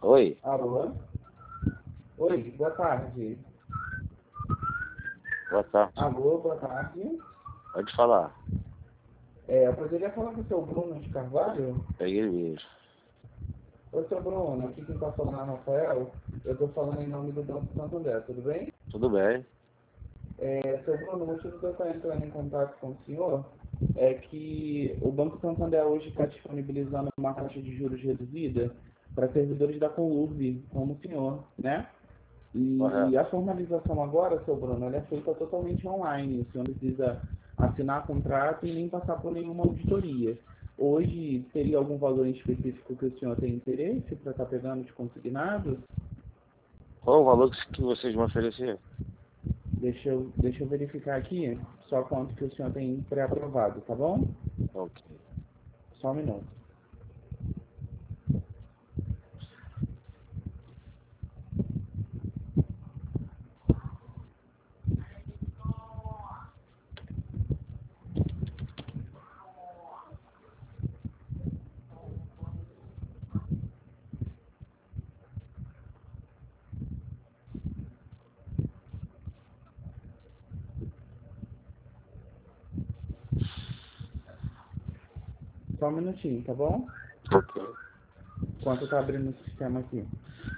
Oi, Alô? Oi, boa tarde. boa tarde. Alô, boa tarde. Pode falar. Eu poderia falar com o seu Bruno de Carvalho? É ele mesmo. Oi, seu Bruno, aqui quem está falando é o Rafael. Eu estou falando em nome do Banco Santander, tudo bem? Tudo bem? Seu Bruno, o motivo que eu estou entrando em contato com o senhor é que o Banco Santander hoje está disponibilizando uma taxa de juros reduzida para servidores da Conurb, como o senhor, né? E Correto. a formalização agora, seu Bruno, ela é feita totalmente online. O senhor não precisa assinar contrato e nem passar por nenhuma auditoria. Hoje, teria algum valor em específico que o senhor tem interesse para estar pegando de consignado? Qual o valor que vocês vão oferecer? Deixa eu verificar aqui só quanto que o senhor tem pré-aprovado, tá bom? Ok. Só um minuto. Só um minutinho, tá bom? Ok. Enquanto tá abrindo o sistema aqui.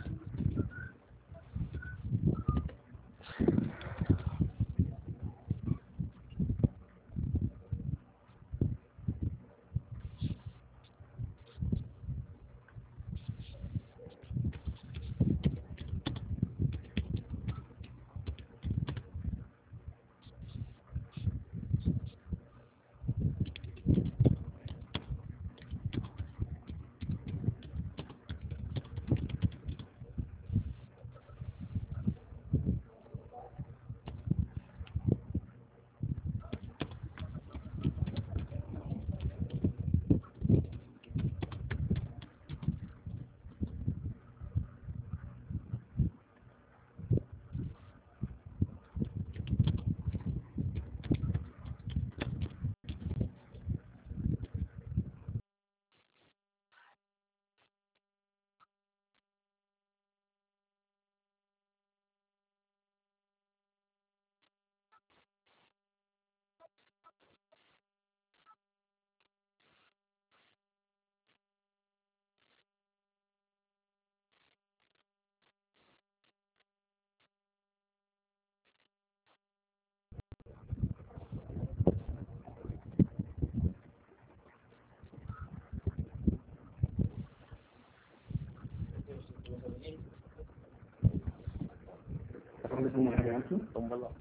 Estamos no momento. Vamos lá.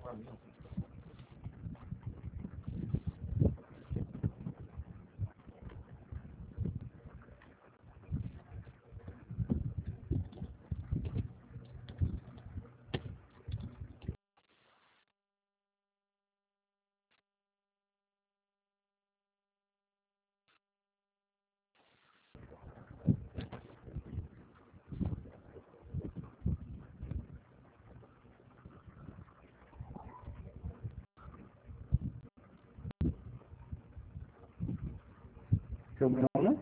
Seu Bruno?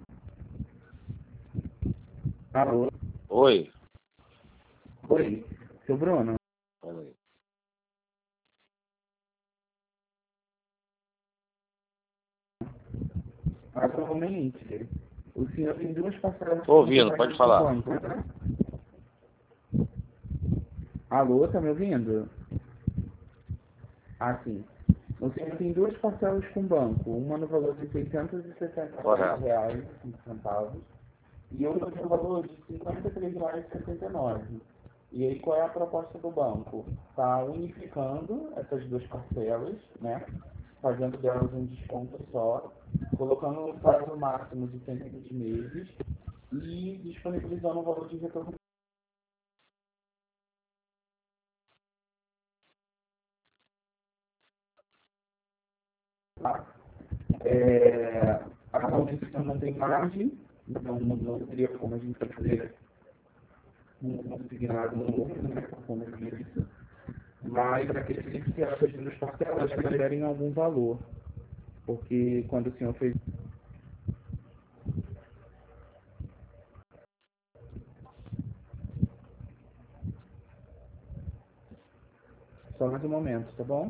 Alô? Oi. Oi, seu Bruno? Fala aí. Atualmente, o senhor tem duas parcelas Tô para você ouvindo, pagar pode no falar. banco, né? Alô, tá me ouvindo? Ah, sim. O senhor tem duas parcelas com o banco, uma no valor de Correto. R$ 660,05 e outra no valor de R$ 53,79. E aí, qual é a proposta do banco? Está unificando essas duas parcelas, né? Fazendo delas um desconto só, colocando um prazo máximo de 120 meses e disponibilizando um valor de retorno. Atualmente você não tem margem, então não teria como a gente fazer um consignado novo, né, por conta disso. Mas acredito que essas duas parcelas gerem algum valor, porque quando o senhor fez Só mais um momento, tá bom?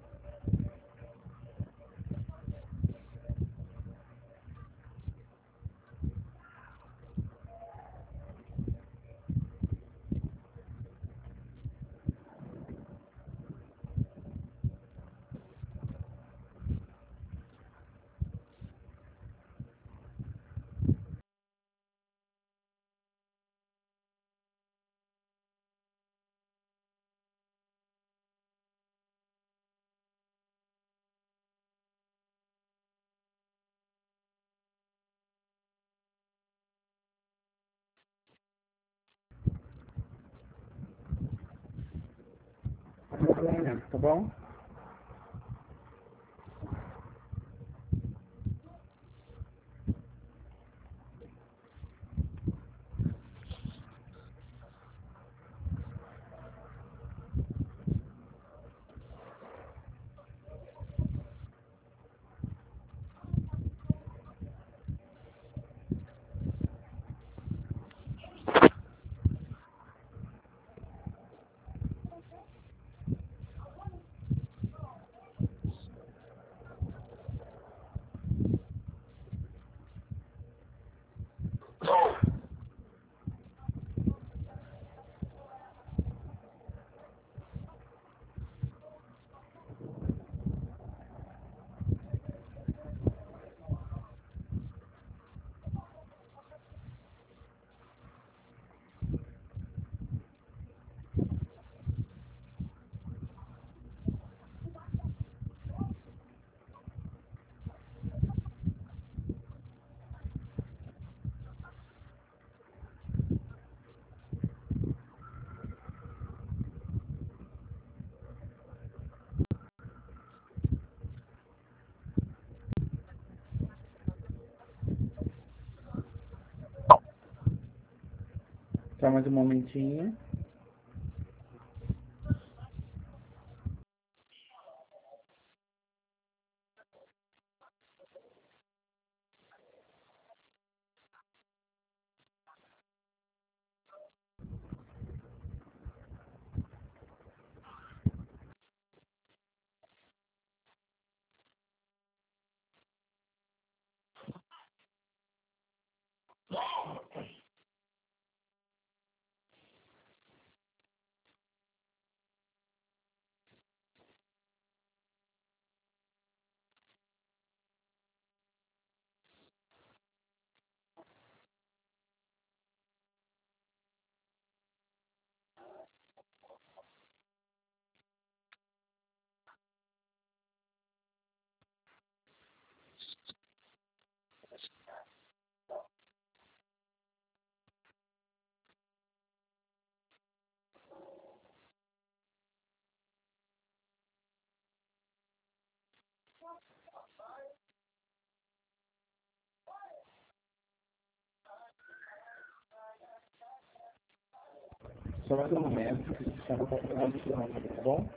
Mais um momento, tá bom? Só mais um momentinho. Só mais um momento, que se chama para pegar o quilômetro, tá bom?